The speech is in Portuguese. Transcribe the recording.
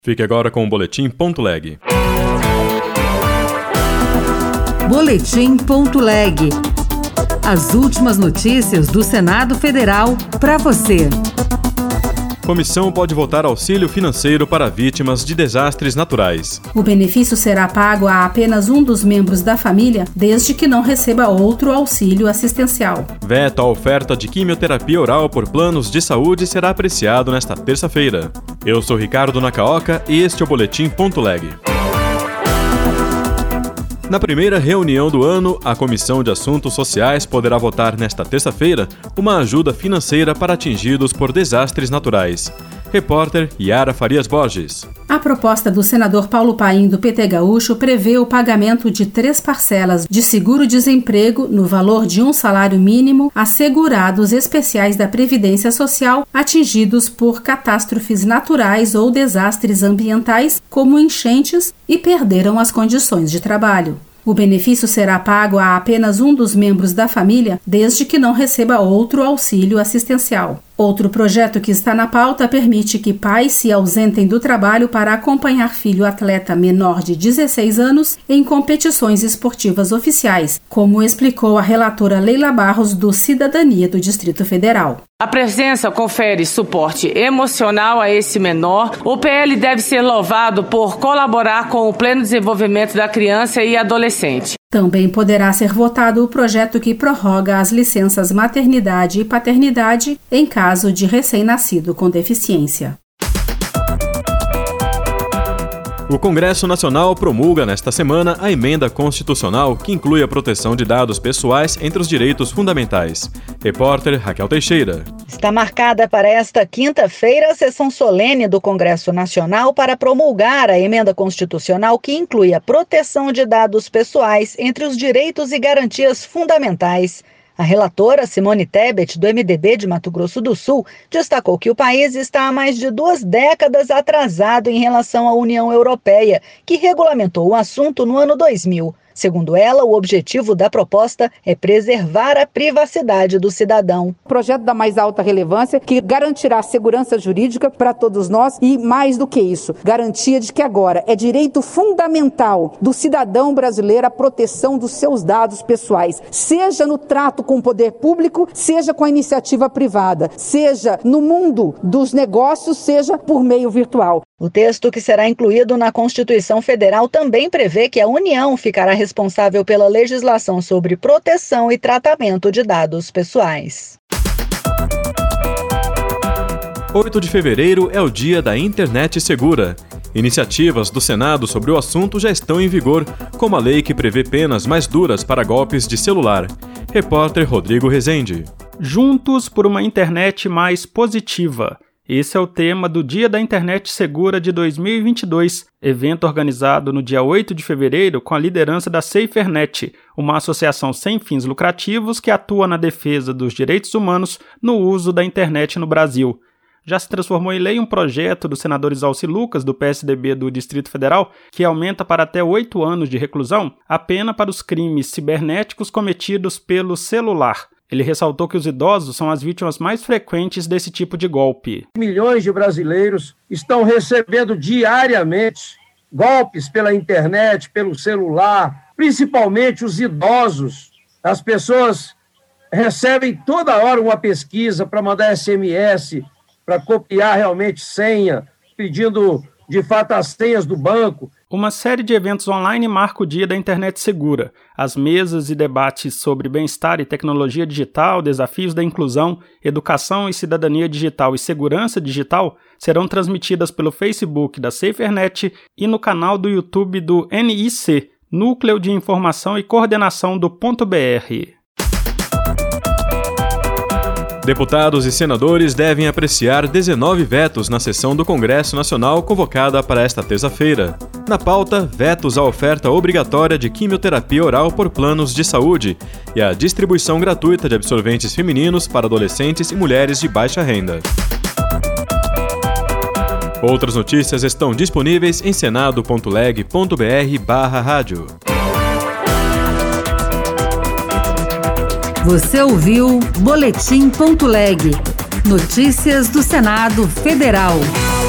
Fique agora com o Boletim.leg. Boletim.leg. As últimas notícias do Senado Federal para você. Comissão pode votar auxílio financeiro para vítimas de desastres naturais. O benefício será pago a apenas um dos membros da família, desde que não receba outro auxílio assistencial. Veto à oferta de quimioterapia oral por planos de saúde será apreciado nesta terça-feira. Eu sou Ricardo Nakaoka e este é o Boletim.leg. Na primeira reunião do ano, a Comissão de Assuntos Sociais poderá votar nesta terça-feira uma ajuda financeira para atingidos por desastres naturais. Repórter Yara Farias Borges. A proposta do senador Paulo Paim, do PT Gaúcho, prevê o pagamento de 3 parcelas de seguro-desemprego no valor de um salário mínimo a segurados especiais da Previdência Social atingidos por catástrofes naturais ou desastres ambientais, como enchentes, e perderam as condições de trabalho. O benefício será pago a apenas um dos membros da família, desde que não receba outro auxílio assistencial. Outro projeto que está na pauta permite que pais se ausentem do trabalho para acompanhar filho atleta menor de 16 anos em competições esportivas oficiais, como explicou a relatora Leila Barros, do Cidadania do Distrito Federal. A presença confere suporte emocional a esse menor. O PL deve ser louvado por colaborar com o pleno desenvolvimento da criança e adolescente. Também poderá ser votado o projeto que prorroga as licenças maternidade e paternidade em caso de recém-nascido com deficiência. O Congresso Nacional promulga nesta semana a emenda constitucional que inclui a proteção de dados pessoais entre os direitos fundamentais. Repórter Raquel Teixeira. Está marcada para esta quinta-feira a sessão solene do Congresso Nacional para promulgar a emenda constitucional que inclui a proteção de dados pessoais entre os direitos e garantias fundamentais. A relatora Simone Tebet, do MDB de Mato Grosso do Sul, destacou que o país está há mais de 2 décadas atrasado em relação à União Europeia, que regulamentou o assunto no ano 2000. Segundo ela, o objetivo da proposta é preservar a privacidade do cidadão. Projeto da mais alta relevância que garantirá segurança jurídica para todos nós e, mais do que isso, garantia de que agora é direito fundamental do cidadão brasileiro a proteção dos seus dados pessoais, seja no trato com o poder público, seja com a iniciativa privada, seja no mundo dos negócios, seja por meio virtual. O texto que será incluído na Constituição Federal também prevê que a União ficará responsável pela legislação sobre proteção e tratamento de dados pessoais. 8 de fevereiro é o Dia da Internet Segura. Iniciativas do Senado sobre o assunto já estão em vigor, como a lei que prevê penas mais duras para golpes de celular. Repórter Rodrigo Rezende. Juntos por uma internet mais positiva. Esse é o tema do Dia da Internet Segura de 2022, evento organizado no dia 8 de fevereiro com a liderança da SaferNet, uma associação sem fins lucrativos que atua na defesa dos direitos humanos no uso da internet no Brasil. Já se transformou em lei um projeto do senador Isalci Lucas, do PSDB do Distrito Federal, que aumenta para até 8 anos de reclusão a pena para os crimes cibernéticos cometidos pelo celular. Ele ressaltou que os idosos são as vítimas mais frequentes desse tipo de golpe. Milhões de brasileiros estão recebendo diariamente golpes pela internet, pelo celular, principalmente os idosos. As pessoas recebem toda hora uma pesquisa para mandar SMS, para copiar realmente senha, pedindo de fato as senhas do banco. Uma série de eventos online marca o Dia da Internet Segura. As mesas e debates sobre bem-estar e tecnologia digital, desafios da inclusão, educação e cidadania digital e segurança digital serão transmitidas pelo Facebook da SaferNet e no canal do YouTube do NIC, Núcleo de Informação e Coordenação do .br. Deputados e senadores devem apreciar 19 vetos na sessão do Congresso Nacional convocada para esta terça-feira. Na pauta, vetos à oferta obrigatória de quimioterapia oral por planos de saúde e à distribuição gratuita de absorventes femininos para adolescentes e mulheres de baixa renda. Outras notícias estão disponíveis em senado.leg.br/rádio. Você ouviu Boletim.leg. Notícias do Senado Federal.